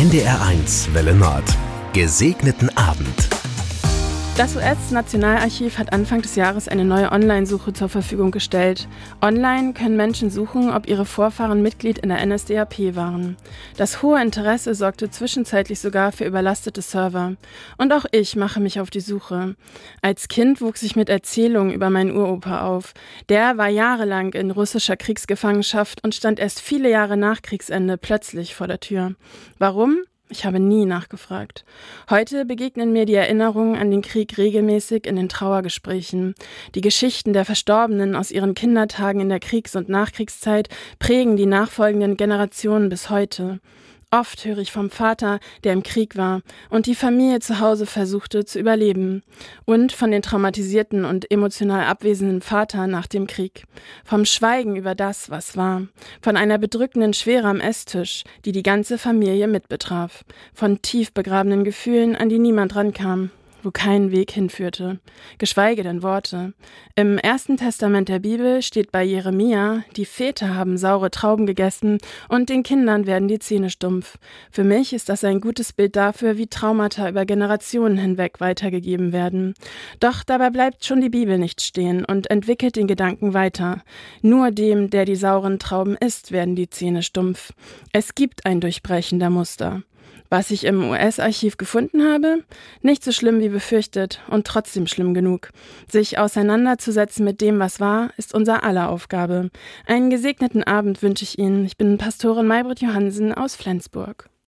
NDR1 Welle Nord. Gesegneten Abend. Das US-Nationalarchiv hat Anfang des Jahres eine neue Online-Suche zur Verfügung gestellt. Online können Menschen suchen, ob ihre Vorfahren Mitglied in der NSDAP waren. Das hohe Interesse sorgte zwischenzeitlich sogar für überlastete Server. Und auch ich mache mich auf die Suche. Als Kind wuchs ich mit Erzählungen über meinen Uropa auf. Der war jahrelang in russischer Kriegsgefangenschaft und stand erst viele Jahre nach Kriegsende plötzlich vor der Tür. Warum? Ich habe nie nachgefragt. Heute begegnen mir die Erinnerungen an den Krieg regelmäßig in den Trauergesprächen. Die Geschichten der Verstorbenen aus ihren Kindertagen in der Kriegs- und Nachkriegszeit prägen die nachfolgenden Generationen bis heute. Oft höre ich vom Vater, der im Krieg war und die Familie zu Hause versuchte zu überleben. Und von den traumatisierten und emotional abwesenden Vater nach dem Krieg. Vom Schweigen über das, was war. Von einer bedrückenden Schwere am Esstisch, die die ganze Familie mitbetraf. Von tief begrabenen Gefühlen, an die niemand rankam. Wo kein Weg hinführte, geschweige denn Worte. Im Ersten Testament der Bibel steht bei Jeremia, die Väter haben saure Trauben gegessen und den Kindern werden die Zähne stumpf. Für mich ist das ein gutes Bild dafür, wie Traumata über Generationen hinweg weitergegeben werden. Doch dabei bleibt schon die Bibel nicht stehen und entwickelt den Gedanken weiter. Nur dem, der die sauren Trauben isst, werden die Zähne stumpf. Es gibt ein Durchbrechen der Muster. Was ich im US-Archiv gefunden habe? Nicht so schlimm wie befürchtet und trotzdem schlimm genug. Sich auseinanderzusetzen mit dem, was war, ist unser aller Aufgabe. Einen gesegneten Abend wünsche ich Ihnen. Ich bin Pastorin Maybrit Johansen aus Flensburg.